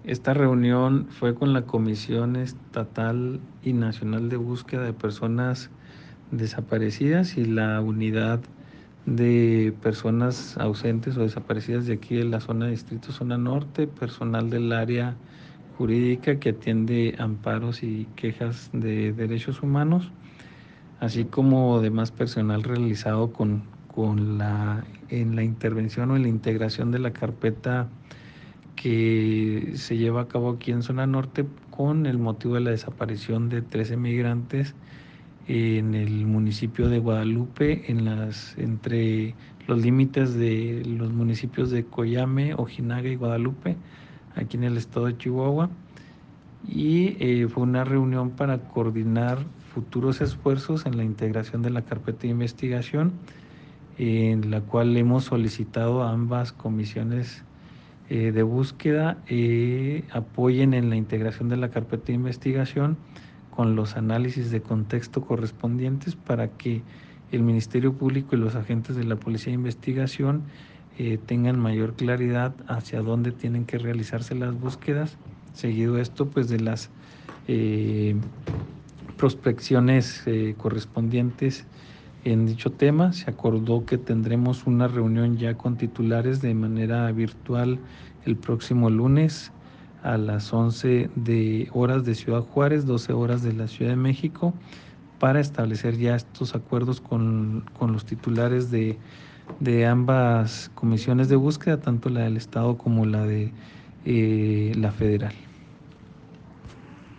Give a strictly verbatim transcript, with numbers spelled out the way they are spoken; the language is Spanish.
Esta reunión fue con la Comisión Estatal y Nacional de Búsqueda de Personas Desaparecidas y la Unidad de Personas Ausentes o Desaparecidas de aquí de la zona de Distrito Zona Norte, personal del área jurídica que atiende amparos y quejas de derechos humanos, así como demás personal realizado con, con la, en la intervención o en la integración de la carpeta que se lleva a cabo aquí en Zona Norte con el motivo de la desaparición de trece migrantes en el municipio de Guadalupe, en las, entre los límites de los municipios de Coyame, Ojinaga y Guadalupe, aquí en el estado de Chihuahua. Y eh, fue una reunión para coordinar futuros esfuerzos en la integración de la carpeta de investigación, en la cual hemos solicitado a ambas comisiones eh, de búsqueda eh, apoyen en la integración de la carpeta de investigación con los análisis de contexto correspondientes para que el Ministerio Público y los agentes de la Policía de Investigación eh, tengan mayor claridad hacia dónde tienen que realizarse las búsquedas. Seguido esto, pues de las eh, prospecciones eh, correspondientes en dicho tema, se acordó que tendremos una reunión ya con titulares de manera virtual el próximo lunes a las once de horas de Ciudad Juárez, doce horas de la Ciudad de México, para establecer ya estos acuerdos con, con los titulares de, de ambas comisiones de búsqueda, tanto la del Estado como la de eh, la federal.